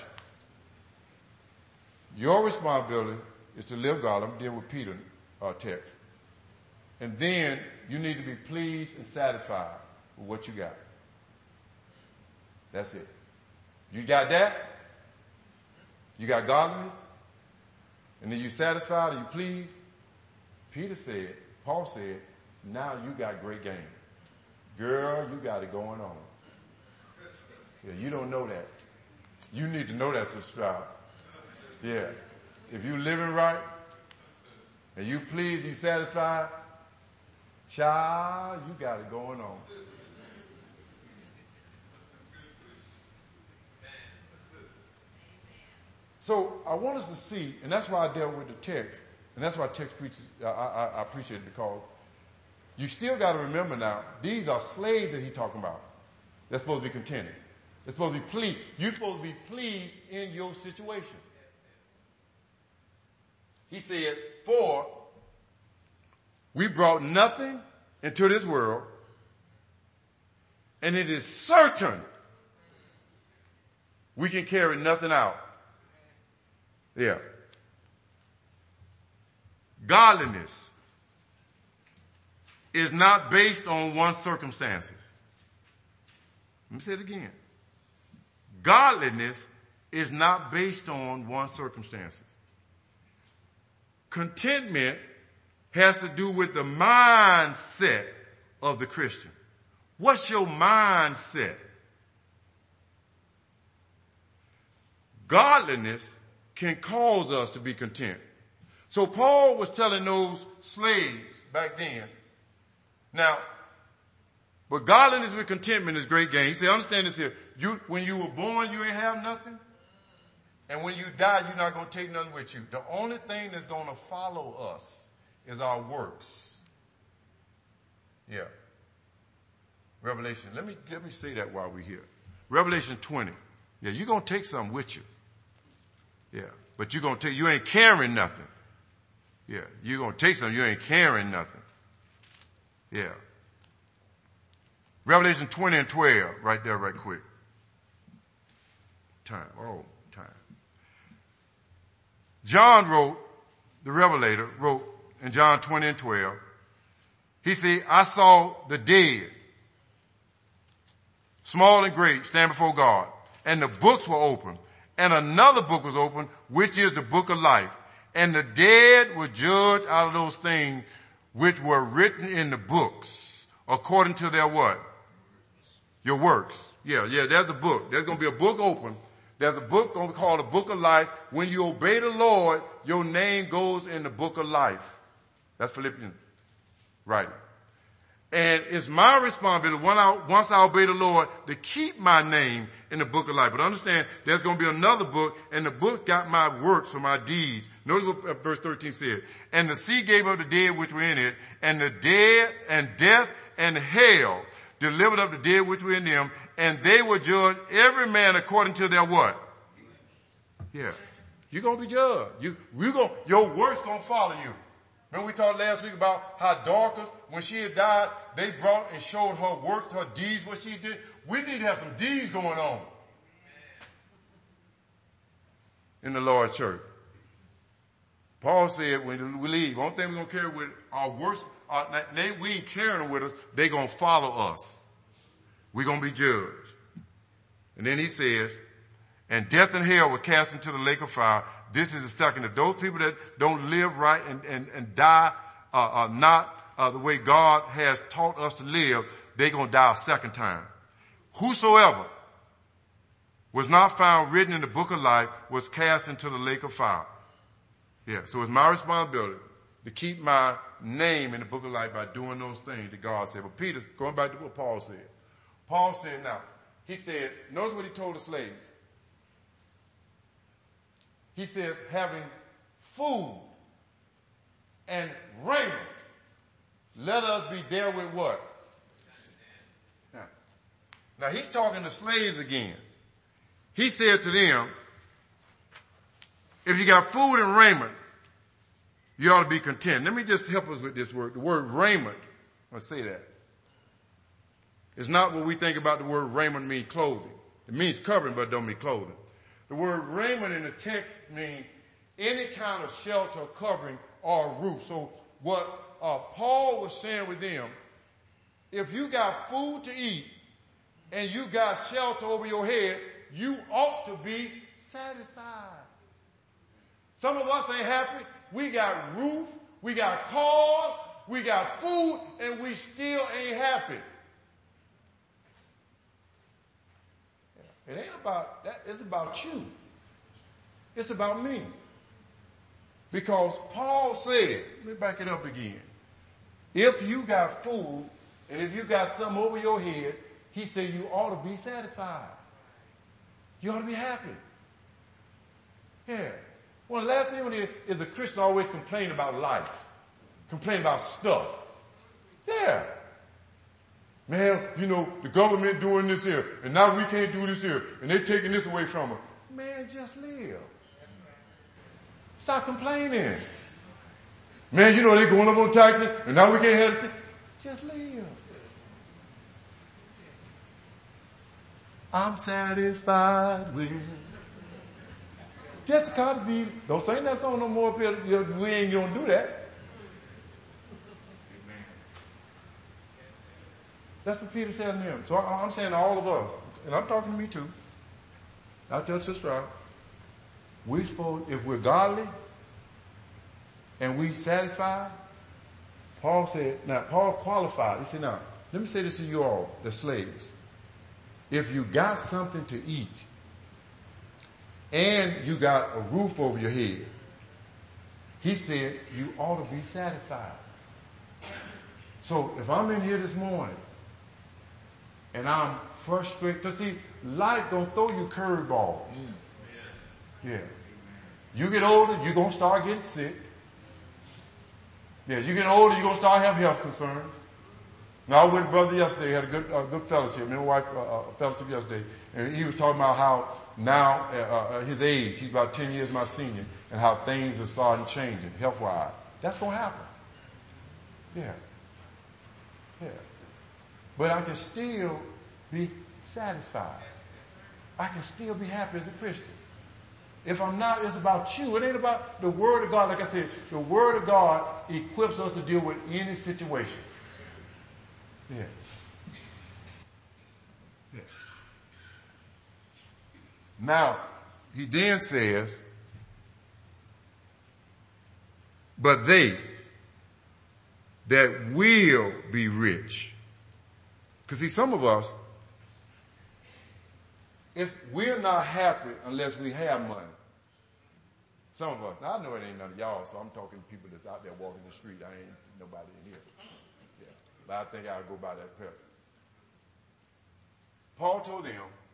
your responsibility is to live God. I'm going to deal with Peter's uh, text. And then you need to be pleased and satisfied with what you got. That's it. You got that? You got godliness? And then you satisfied and you pleased? Peter said, Paul said, now you got great game. Girl, you got it going on. Yeah, you don't know that. You need to know that, Sister Stroud. Yeah. If you living right and you pleased, you satisfied, child, you got it going on. So I want us to see, and that's why I dealt with the text, and that's why text preachers, I, I, I appreciate it, because you still got to remember now, these are slaves that he's talking about. They're supposed to be contented. They're supposed to be pleased. You're supposed to be pleased in your situation. He said, for we brought nothing into this world, and it is certain we can carry nothing out. Yeah. Godliness is not based on one's circumstances. Let me say it again. Godliness is not based on one's circumstances. Contentment has to do with the mindset of the Christian. What's your mindset? Godliness can cause us to be content. So Paul was telling those slaves back then, now, but godliness with contentment is great gain. He said, understand this here. You, when you were born, you ain't have nothing. And when you die, you're not going to take nothing with you. The only thing that's going to follow us is our works. Yeah. Revelation. Let me, let me say that while we're here. Revelation twenty. Yeah, you're going to take something with you. Yeah. But you're going to take, you ain't carrying nothing. Yeah. You're going to take something, you ain't carrying nothing. Yeah. Revelation twenty and twelve, right there, right quick. Time. Oh, time. John wrote, the Revelator wrote in John twenty and twelve, he said, I saw the dead, small and great, stand before God, and the books were open, and another book was open, which is the book of life. And the dead were judged out of those things which were written in the books, according to their what? Your works. Yeah, yeah, there's a book. There's going to be a book open. There's a book going to be called the book of life. When you obey the Lord, your name goes in the book of life. That's Philippians. Right. And it's my responsibility when I, once I obey the Lord to keep my name in the book of life. But understand, there's going to be another book, and the book got my works or my deeds. Notice what verse thirteen said. And the sea gave up the dead which were in it, and the dead and death and hell delivered up the dead which were in them, and they were judged every man according to their what? Yeah. You're going to be judged. You, you going your works going to follow you. Remember we talked last week about how Dorcas, when she had died, they brought and showed her works, her deeds, what she did. We need to have some deeds going on in the Lord's church. Paul said when we leave, one thing we're going to carry with our worst, our, they, we ain't carrying them with us. They're going to follow us. We're going to be judged. And then he says, and death and hell were cast into the lake of fire. This is the second. If those people that don't live right and, and, and die uh, are not uh, the way God has taught us to live, they're going to die a second time. Whosoever was not found written in the book of life was cast into the lake of fire. Yeah, so it's my responsibility to keep my name in the book of life by doing those things that God said. But Peter, going back to what Paul said. Paul said now, he said, notice what he told the slaves. He says, having food and raiment, let us be there with what? Now, now he's talking to slaves again. He said to them, if you got food and raiment, you ought to be content. Let me just help us with this word. The word raiment, let's say that. It's not what we think about the word raiment mean clothing. It means covering, but it don't mean clothing. The word raiment in the text means any kind of shelter, covering, or roof. So what uh, Paul was saying with them, if you got food to eat and you got shelter over your head, you ought to be satisfied. Some of us ain't happy. We got roof, we got cars, we got food, and we still ain't happy. It ain't about that. It's about you. It's about me. Because Paul said, let me back it up again. If you got food and if you got something over your head, he said you ought to be satisfied. You ought to be happy. Yeah. Well, the last thing is, is a Christian always complain about life. Complain about stuff. Yeah. Man, you know, the government doing this here, and now we can't do this here, and they're taking this away from us. Man, just live. Stop complaining. Man, you know, they're going up on taxes, and now we can't have this. Just live. I'm satisfied with. Just to be. Don't sing that song no more, Peter. We ain't going to do that. That's what Peter said to them. So I'm saying to all of us, and I'm talking to me too. I tell Sister Rob, we supposed, if we're godly and we satisfied, Paul said, now Paul qualified. He said, now, let me say this to you all, the slaves. If you got something to eat and you got a roof over your head, he said you ought to be satisfied. So if I'm in here this morning and I'm frustrated, because see, life gonna throw you curveballs. Yeah. You get older, you're gonna start getting sick. Yeah, you get older, you're gonna start having health concerns. Now, I went with brother yesterday, had a good, uh, good fellowship. Me and my wife, uh, uh, fellowship yesterday, and he was talking about how now, uh, uh, his age, he's about ten years my senior, and how things are starting changing health-wise. That's gonna happen. Yeah. Yeah. But I can still be satisfied. I can still be happy as a Christian. If I'm not, it's about you. It ain't about the Word of God. Like I said, the Word of God equips us to deal with any situation. Yeah. Yeah. Now, he then says, but they that will be rich. Because see, some of us, it's, we're not happy unless we have money. Some of us. Now, I know it ain't none of y'all, so I'm talking to people that's out there walking the street. I ain't nobody in here. Yeah. But I think I'll go by that pair. Paul told them,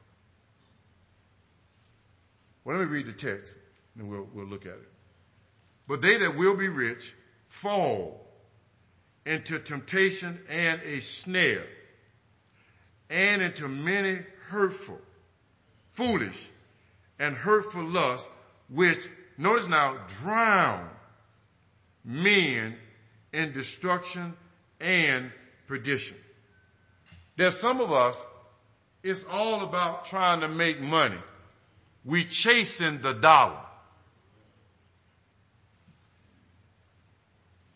well, let me read the text, and we'll, we'll look at it. But they that will be rich fall into temptation and a snare, and into many hurtful, foolish, and hurtful lusts, which, notice now, drown men in destruction and perdition. There's some of us, it's all about trying to make money. We chasing the dollar.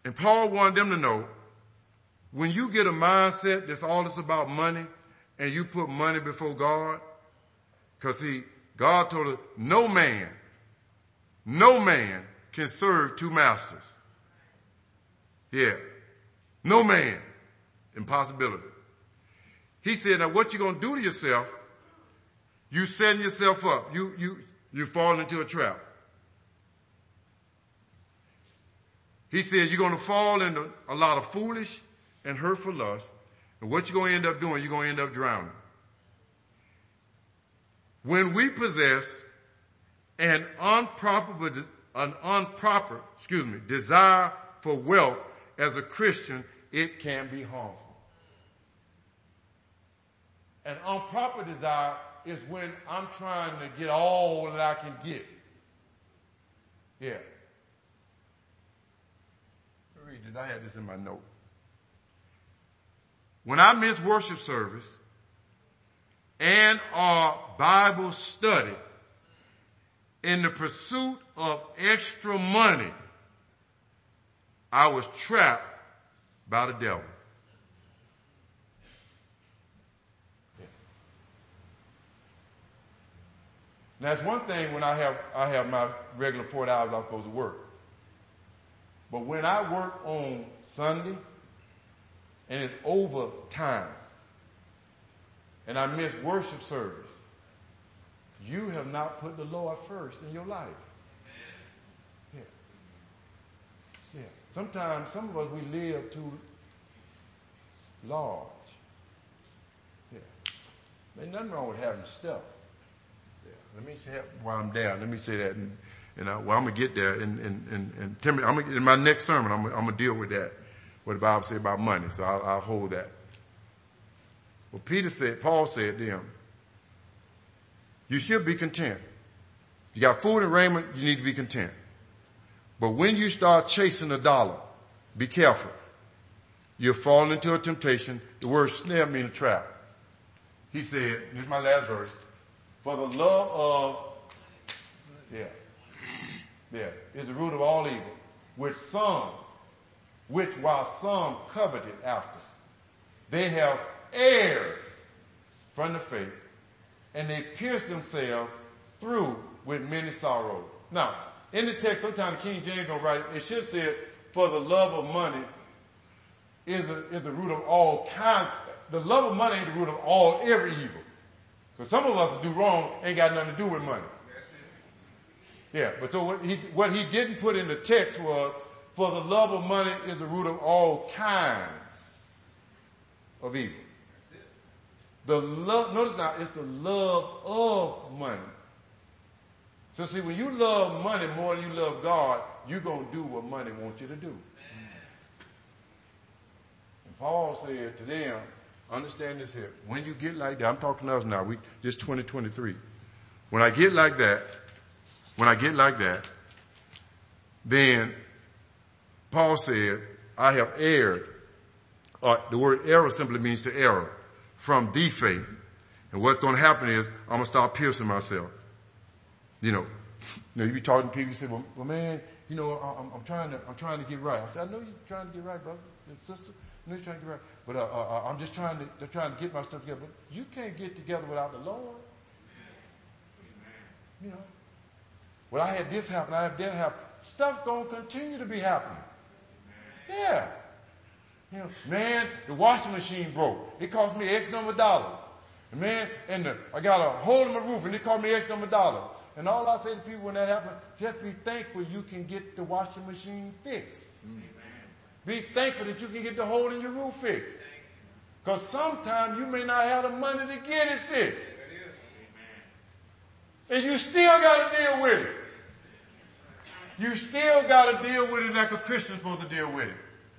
And Paul wanted them to know, when you get a mindset that's all it's about money, and you put money before God, because see, God told us, no man, no man can serve two masters. Yeah. No man. Impossibility. He said, now what you going to do to yourself, you setting yourself up. You, you, you fall into a trap. He said, you're going to fall into a lot of foolish and hurtful lust. And what you're going to end up doing, you're going to end up drowning. When we possess an improper, an improper, excuse me, desire for wealth as a Christian, it can be harmful. An improper desire is when I'm trying to get all that I can get. Yeah. Let me read this. I had this in my note. When I miss worship service and our Bible study in the pursuit of extra money, I was trapped by the devil. Yeah. Now it's one thing when I have I have my regular forty hours I'm supposed to work. But when I work on Sunday and it's overtime and I miss worship service, you have not put the Lord first in your life. Yeah. Yeah. Sometimes some of us, we live too large. Yeah. There's nothing wrong with having stuff. Yeah. Let me say, while I'm down, let me say that, and, and I, well, I'm gonna get there. And and and, and Timmy, I'm gonna, in my next sermon, I'm gonna, I'm gonna deal with that, what the Bible says about money. So I'll, I'll hold that. Well, Peter said, Paul said to him, you should be content. You got food and raiment, you need to be content. But when you start chasing a dollar, be careful. You'll fall into a temptation. The word snare means a trap. He said, this is my last verse, for the love of, yeah, yeah, is the root of all evil, which some, which while some coveted after, they have erred from the faith, and they pierced themselves through with many sorrows. Now, in the text, sometimes King James gonna write, it should say, for the love of money is the, is the root of all kinds. The love of money ain't the root of all, every evil. Because some of us that do wrong ain't got nothing to do with money. Yeah, but so what he, what he didn't put in the text was, for the love of money is the root of all kinds of evil. The love, notice now, it's the love of money. So see, when you love money more than you love God, you're going to do what money wants you to do. And Paul said to them, understand this here, when you get like that, I'm talking to us now, we, this twenty twenty-three. When I get like that, when I get like that, then Paul said, I have erred. Or the word error simply means to error. From the faith. And what's going to happen is I'm going to start piercing myself. You know, you know, you be talking to people, you say, well, well man, you know, I'm, I'm trying to, I'm trying to get right. I said, I know you're trying to get right, brother, sister. I know you're trying to get right. But, uh, uh, I'm just trying to, they're trying to get my stuff together. But you can't get together without the Lord. You know, well, I had this happen, I had that happen. Stuff going to continue to be happening. Yeah. You know, man, the washing machine broke. It cost me X number of dollars. And man, and the, I got a hole in my roof and it cost me X number of dollars. And all I say to people when that happens, just be thankful you can get the washing machine fixed. Amen. Be thankful that you can get the hole in your roof fixed. Because sometimes you may not have the money to get it fixed. And you still got to deal with it. You still got to deal with it like a Christian's supposed to deal with it.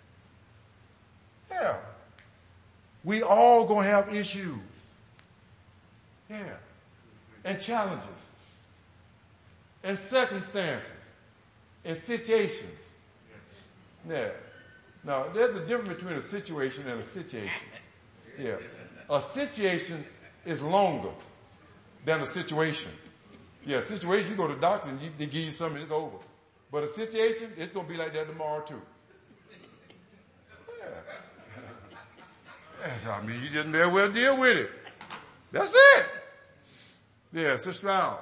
Yeah. We all gonna have issues. Yeah. And challenges. And circumstances. And situations. Yeah. Now, there's a difference between a situation and a situation. Yeah. A situation is longer than a situation. Yeah, a situation, you go to the doctor and you, they give you something, it's over. But a situation, it's gonna be like that tomorrow too. I mean, you just may well deal with it. That's it. Yeah, Sister Al.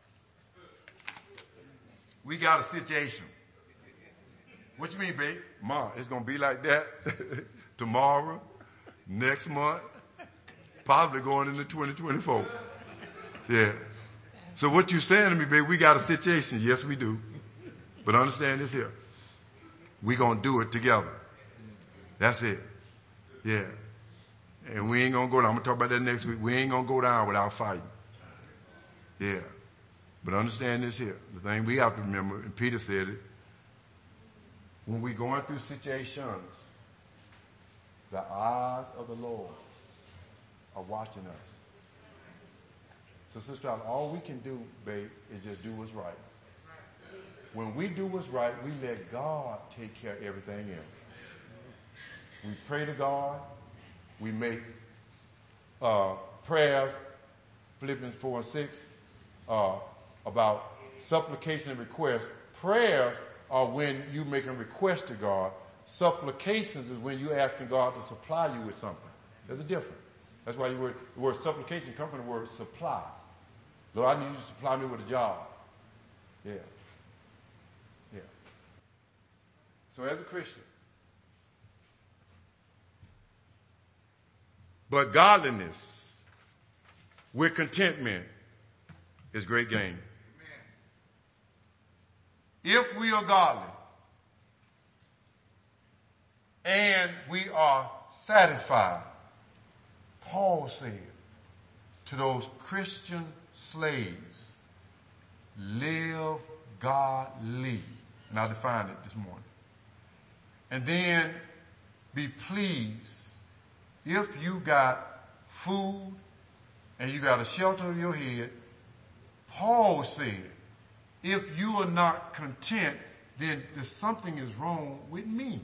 We got a situation. What you mean, babe? Ma, it's going to be like that tomorrow, next month, probably going into twenty twenty-four. Yeah. So what you saying to me, babe, we got a situation. Yes, we do. But understand this here. We going to do it together. That's it. Yeah. And we ain't going to go down. I'm going to talk about that next week. We ain't going to go down without fighting. Yeah. But understand this here. The thing we have to remember, and Peter said it, when we're going through situations, the eyes of the Lord are watching us. So, Sister Al, all we can do, babe, is just do what's right. When we do what's right, we let God take care of everything else. We pray to God. We make uh, prayers, Philippians four and six, uh, about supplication and request. Prayers are when you make a request to God. Supplications is when you're asking God to supply you with something. There's a difference. That's why you word, the word supplication comes from the word supply. Lord, I need you to supply me with a job. Yeah. Yeah. So as a Christian, but godliness with contentment is great gain. Amen. If we are godly and we are satisfied, Paul said to those Christian slaves, live godly. And I defined it this morning. And then be pleased if you got food and you got a shelter over your head. Paul said, if you are not content, then there's something is wrong with me.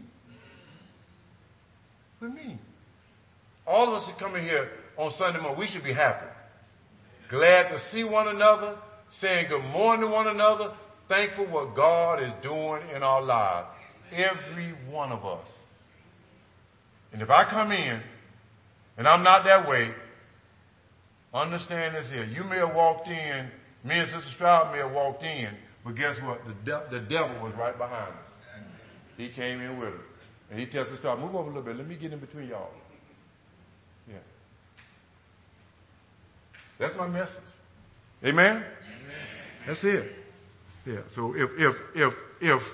With me. All of us that come in here on Sunday morning, we should be happy. Glad to see one another, saying good morning to one another, thankful what God is doing in our lives. Every one of us. And if I come in and I'm not that way, understand this here. You may have walked in, me and Sister Stroud may have walked in, but guess what? The, de- the devil was right behind us. He came in with us. And he tells Sister Stroud, move over a little bit. Let me get in between y'all. Yeah. That's my message. Amen? Amen? That's it. Yeah. So if, if, if, if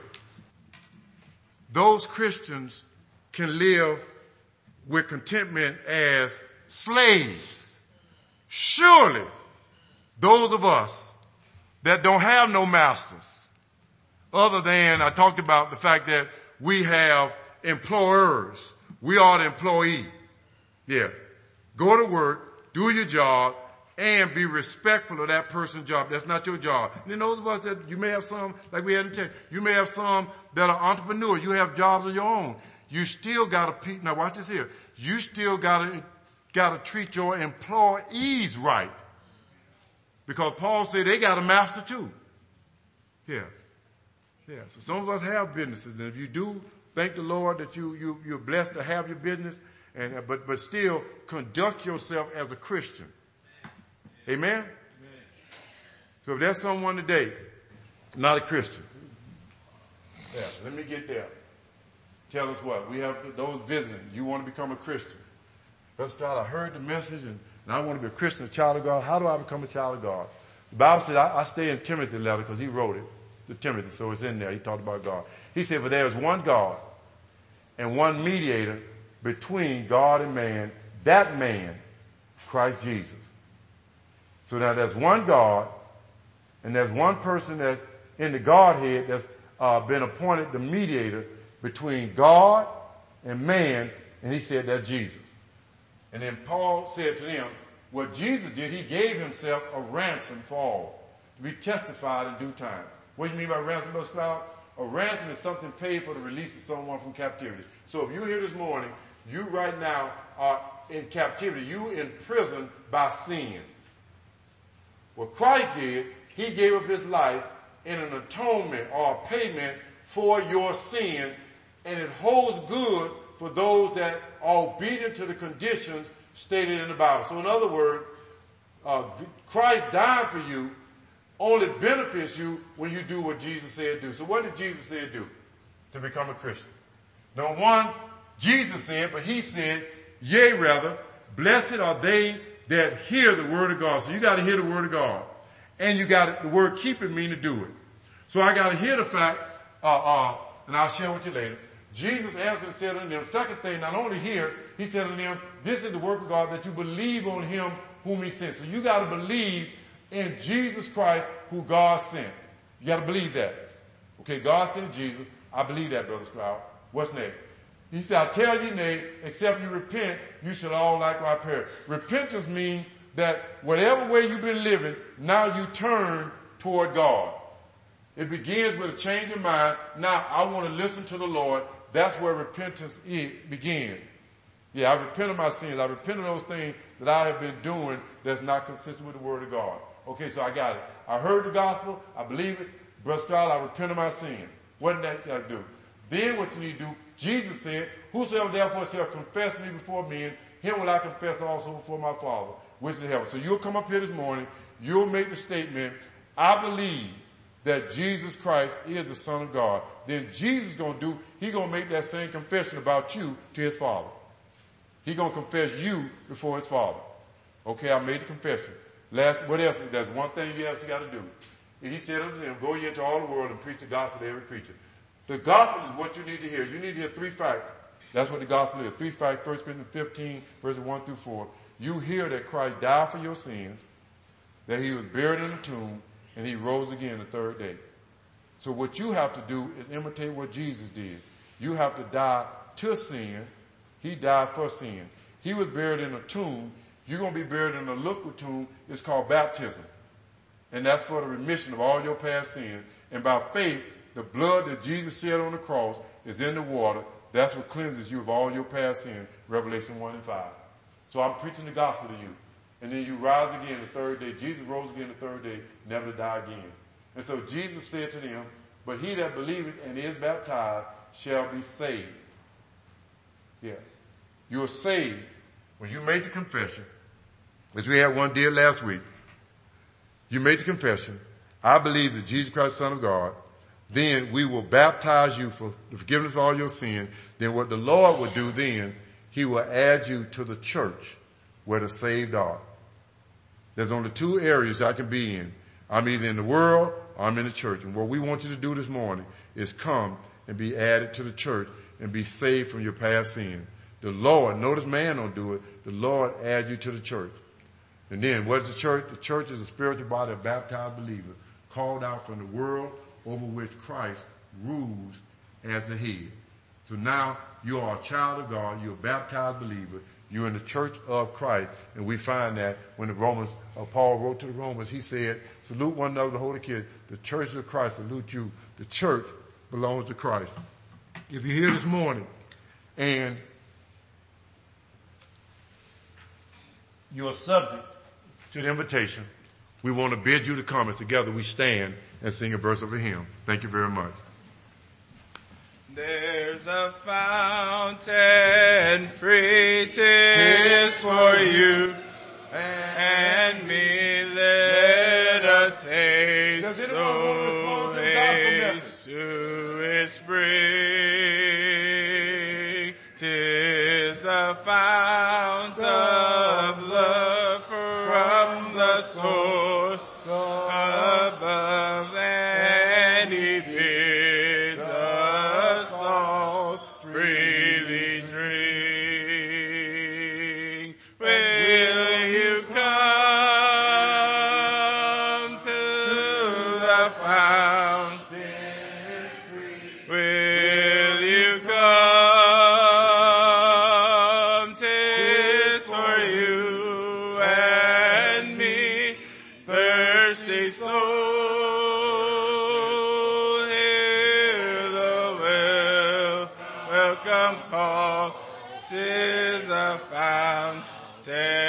those Christians can live with contentment as slaves, surely those of us that don't have no masters, other than I talked about the fact that we have employers, we are the employee. Yeah. Go to work, do your job, and be respectful of that person's job. That's not your job. And then those of us that you may have some, like we had in text, you may have some that are entrepreneurs. You have jobs of your own. You still got to, now watch this here. You still got to, got to treat your employees right. Because Paul said they got a master too. Yeah. Yeah. So some of us have businesses, and if you do, thank the Lord that you, you, you're blessed to have your business, and, but, but still conduct yourself as a Christian. Amen? Amen? So if there's someone today, not a Christian, yeah, let me get there. Tell us what. We have those visiting. You want to become a Christian. Let's try to heard the message, and, and I want to be a Christian, a child of God. How do I become a child of God? The Bible said, I, I stay in Timothy's letter because he wrote it to Timothy, so it's in there. He talked about God. He said, for there is one God and one mediator between God and man, that man, Christ Jesus. So now there's one God, and there's one person that's in the Godhead that's uh, been appointed the mediator between God and man, and he said that's Jesus. And then Paul said to them, what Jesus did, he gave himself a ransom for all, to be testified in due time. What do you mean by ransom, Brother Sprout? A ransom is something paid for the release of someone from captivity. So if you're here this morning, you right now are in captivity. You in prison by sin. What Christ did, he gave up his life in an atonement or a payment for your sin, and it holds good for those that are obedient to the conditions stated in the Bible. So in other words, uh, Christ dying for you only benefits you when you do what Jesus said do. So what did Jesus say do to become a Christian? Number one, Jesus said, but he said, yea, rather, blessed are they that hear the word of God. So you got to hear the word of God. And you got the word keeping mean to do it. So I got to hear the fact, uh, uh, and I'll share with you later. Jesus answered and said unto them, second thing, not only here, he said unto them, this is the work of God, that you believe on him whom he sent. So you got to believe in Jesus Christ who God sent. You got to believe that. Okay, God sent Jesus. I believe that, Brother Sprout. What's next? He said, I tell you, nay, except you repent, you shall all likewise perish. Repentance means that whatever way you've been living, now you turn toward God. It begins with a change of mind. Now I want to listen to the Lord. That's where repentance begins. Yeah, I repent of my sins. I repent of those things that I have been doing that's not consistent with the word of God. Okay, so I got it. I heard the gospel. I believe it. Brother Stroud, I repent of my sin. What did that got to do? Then what you need to do, Jesus said, whosoever therefore shall confess me before men, him will I confess also before my Father, which is in heaven. So you'll come up here this morning, you'll make the statement, I believe that Jesus Christ is the Son of God. Then Jesus is going to do, he's going to make that same confession about you to his Father. He's going to confess you before his Father. Okay, I made the confession. Last, what else? There's one thing else you got to do. He said unto them, go ye into all the world and preach the gospel to every creature. The gospel is what you need to hear. You need to hear three facts. That's what the gospel is. Three facts, First Corinthians fifteen, verses one through four. You hear that Christ died for your sins, that he was buried in a tomb, and he rose again the third day. So what you have to do is imitate what Jesus did. You have to die to sin. He died for sin. He was buried in a tomb. You're going to be buried in a liquid tomb. It's called baptism. And that's for the remission of all your past sins. And by faith, the blood that Jesus shed on the cross is in the water. That's what cleanses you of all your past sins. Revelation one and five. So I'm preaching the gospel to you. And then you rise again the third day. Jesus rose again the third day, never to die again. And so Jesus said to them, but he that believeth and is baptized shall be saved. Yeah. You're saved when you made the confession, as we had one did last week. You made the confession, I believe that Jesus Christ is the Son of God. Then we will baptize you for the forgiveness of all your sin. Then what the Lord will do then, he will add you to the church where the saved are. There's only two areas I can be in. I'm either in the world or I'm in the church. And what we want you to do this morning is come and be added to the church and be saved from your past sin. The Lord, notice man don't do it. The Lord adds you to the church. And then what is the church? The church is a spiritual body of baptized believers called out from the world over which Christ rules as the head. So now you are a child of God. You're a baptized believer. You're in the church of Christ. And we find that when the Romans, uh, Paul wrote to the Romans, he said, salute one another, the holy kids. The church of Christ salute you. The church belongs to Christ. If you're here this morning and you're subject to the invitation, we want to bid you to come, and together we stand and sing a verse of a hymn. Thank you very much. There's a fountain free, 'tis for you and me. Let us haste, so haste to its spring. 'Tis the fount of love from the source above, and he bids us all freely drink. Will you come to the fountain free? Will you come? 'Tis for you and me, thirsty soul. Hear the well, welcome call. 'Tis a fountain